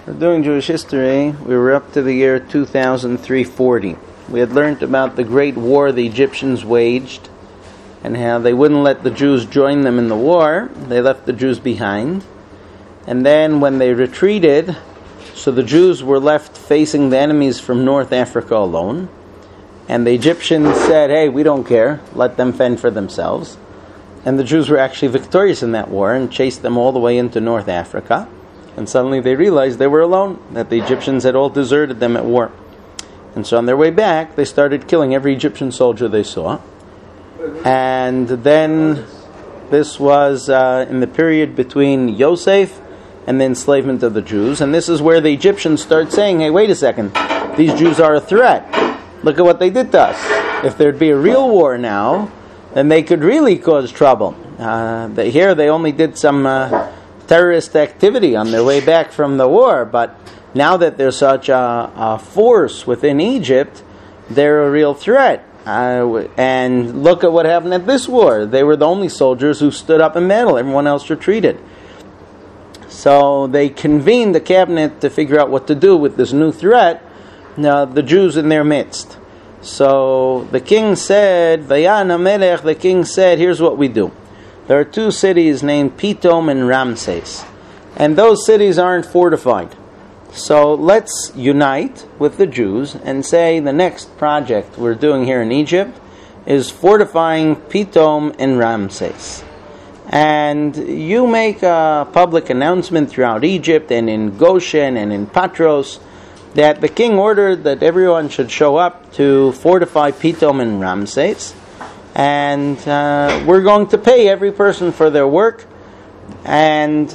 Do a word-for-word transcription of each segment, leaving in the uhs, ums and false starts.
We're doing Jewish history. We were up to the year two thousand three hundred forty. We had learned about the great war the Egyptians waged and how they wouldn't let the Jews join them in the war. They left the Jews behind. And then when they retreated, so the Jews were left facing the enemies from North Africa alone. And the Egyptians said, hey, we don't care. Let them fend for themselves. And the Jews were actually victorious in that war and chased them all the way into North Africa. And suddenly they realized they were alone, that the Egyptians had all deserted them at war. And so on their way back, they started killing every Egyptian soldier they saw. And then this was uh, in the period between Yosef and the enslavement of the Jews. And this is where the Egyptians start saying, hey, wait a second, these Jews are a threat. Look at what they did to us. If there'd be a real war now, then they could really cause trouble. Uh, they, here they only did some uh, terrorist activity on their way back from the war, but now that there's such a, a force within Egypt, they're a real threat. Uh, and look at what happened at this war. They were the only soldiers who stood up in battle. Everyone else retreated. So they convened the cabinet to figure out what to do with this new threat, now the Jews in their midst. So the king said, Vayan HaMelech, the king said, here's what we do. There are two cities named Pitom and Ramses. And those cities aren't fortified. So let's unite with the Jews and say the next project we're doing here in Egypt is fortifying Pitom and Ramses. And you make a public announcement throughout Egypt and in Goshen and in Patros that the king ordered that everyone should show up to fortify Pitom and Ramses. And uh, we're going to pay every person for their work. And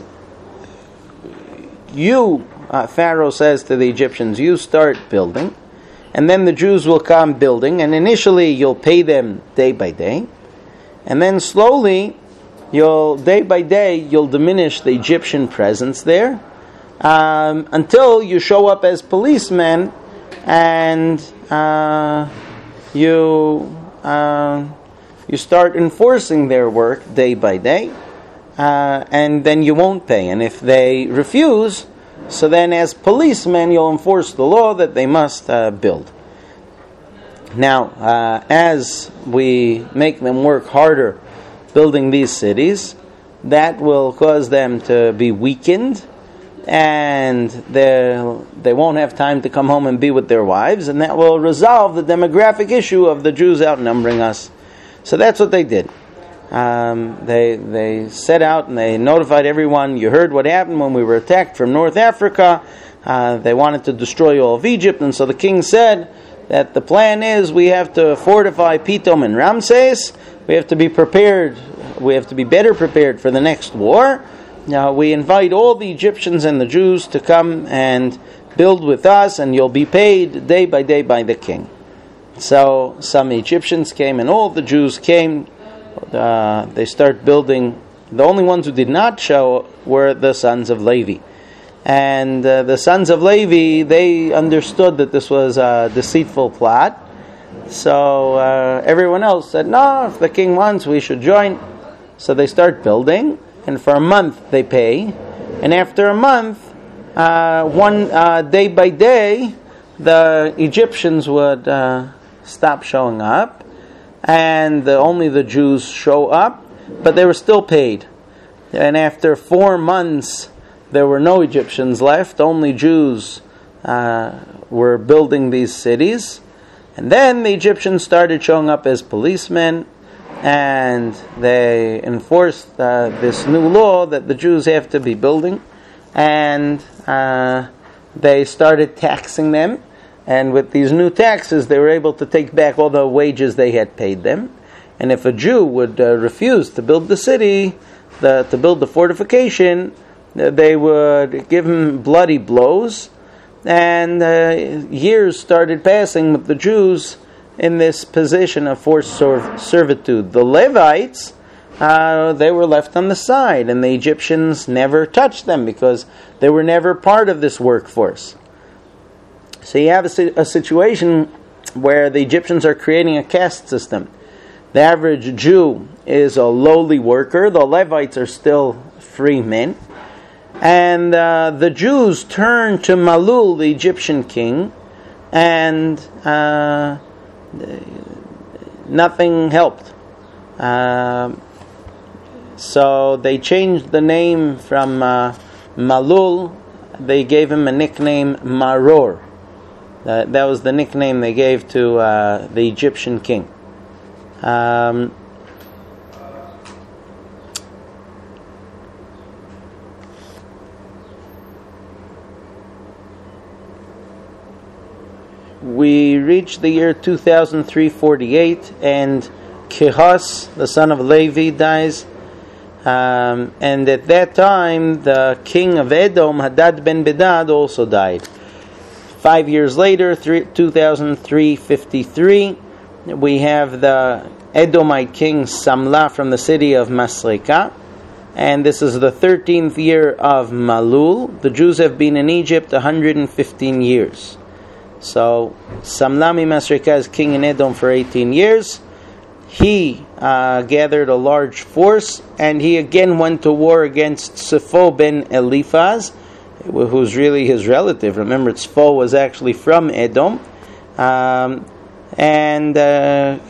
you, uh, Pharaoh says to the Egyptians, you start building. And then the Jews will come building. And initially you'll pay them day by day. And then slowly, you'll day by day, you'll diminish the Egyptian presence there. Um, until you show up as policemen and uh, you... Uh, You start enforcing their work day by day, uh, and then you won't pay. And if they refuse, so then as policemen, you'll enforce the law that they must uh, build. Now, uh, as we make them work harder building these cities, that will cause them to be weakened, and they won't have time to come home and be with their wives, and that will resolve the demographic issue of the Jews outnumbering us. So that's what they did. Um, they they set out and they notified everyone. You heard what happened when we were attacked from North Africa. Uh, they wanted to destroy all of Egypt, and so the king said that the plan is we have to fortify Pitom and Ramses. We have to be prepared. We have to be better prepared for the next war. Now we invite all the Egyptians and the Jews to come and build with us, and you'll be paid day by day by the king. So some Egyptians came and all the Jews came. Uh, they start building. The only ones who did not show were the sons of Levi. And uh, the sons of Levi, they understood that this was a deceitful plot. So uh, everyone else said, no, if the king wants, we should join. So they start building. And for a month they pay. And after a month, uh, one uh, day by day, the Egyptians would... Uh, stop showing up, and the, only the Jews show up, but they were still paid. And after four months, there were no Egyptians left, only Jews uh, were building these cities. And then the Egyptians started showing up as policemen, and they enforced uh, this new law that the Jews have to be building, and uh, they started taxing them. And with these new taxes, they were able to take back all the wages they had paid them. And if a Jew would uh, refuse to build the city, the, to build the fortification, uh, they would give him bloody blows. And uh, years started passing with the Jews in this position of forced servitude. The Levites, uh, they were left on the side, and the Egyptians never touched them because they were never part of this workforce. So you have a, a situation where the Egyptians are creating a caste system. The average Jew is a lowly worker. The Levites are still free men. And uh, the Jews turned to Malul, the Egyptian king, and uh, nothing helped. Uh, so they changed the name from uh, Malul. They gave him a nickname Maror. Uh, that was the nickname they gave to uh, the Egyptian king. Um, we reached the year two thousand three forty-eight, and Kehos, the son of Levi, dies. Um, and at that time, the king of Edom, Hadad ben Bedad, also died. Five years later, two thousand three fifty-three, we have the Edomite king Samlah from the city of Masreka. And this is the thirteenth year of Malul. The Jews have been in Egypt one hundred fifteen years. So Samlah Masreka is king in Edom for eighteen years. He uh, gathered a large force, and he again went to war against Sipho ben Eliphaz, who's really his relative. Remember, Sipho was actually from Edom. Um, and uh,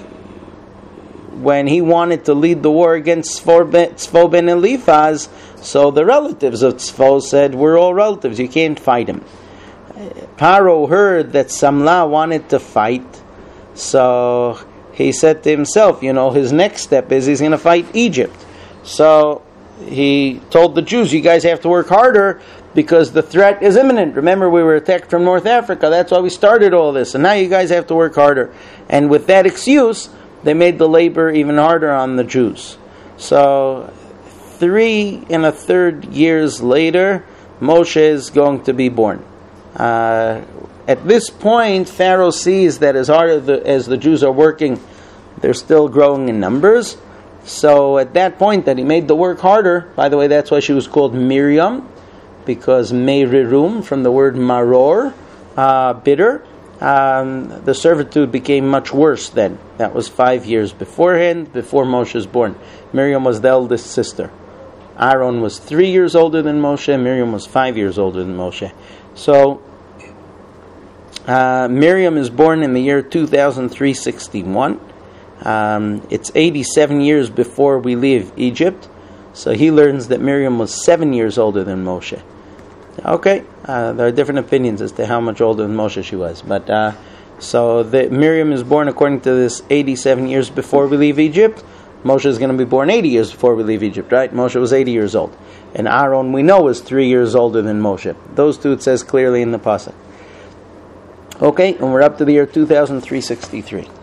when he wanted to lead the war against Sipho ben Eliphaz, so the relatives of Sipho said, we're all relatives, you can't fight him. Paro heard that Samlah wanted to fight, so he said to himself, you know, his next step is he's going to fight Egypt. So he told the Jews, you guys have to work harder because the threat is imminent. Remember, we were attacked from North Africa. That's why we started all this. And now you guys have to work harder. And with that excuse, they made the labor even harder on the Jews. So three and a third years later, Moshe is going to be born. Uh, at this point, Pharaoh sees that as hard as the, as the Jews are working, they're still growing in numbers. So at that point that he made the work harder, by the way, that's why she was called Miriam, because Merirum, from the word maror, uh, bitter, um, the servitude became much worse then. That was five years beforehand, before Moshe was born. Miriam was the eldest sister. Aaron was three years older than Moshe. Miriam was five years older than Moshe. So uh, Miriam is born in the year two thousand three sixty-one. Um, it's eighty-seven years before we leave Egypt. So he learns that Miriam was seven years older than Moshe. Okay, uh, there are different opinions as to how much older than Moshe she was. But uh, so the, Miriam is born according to this eighty-seven years before we leave Egypt. Moshe is going to be born eighty years before we leave Egypt, right? Moshe was eighty years old. And Aaron, we know, is three years older than Moshe. Those two it says clearly in the Pasuk. Okay, and we're up to the year two thousand three sixty-three.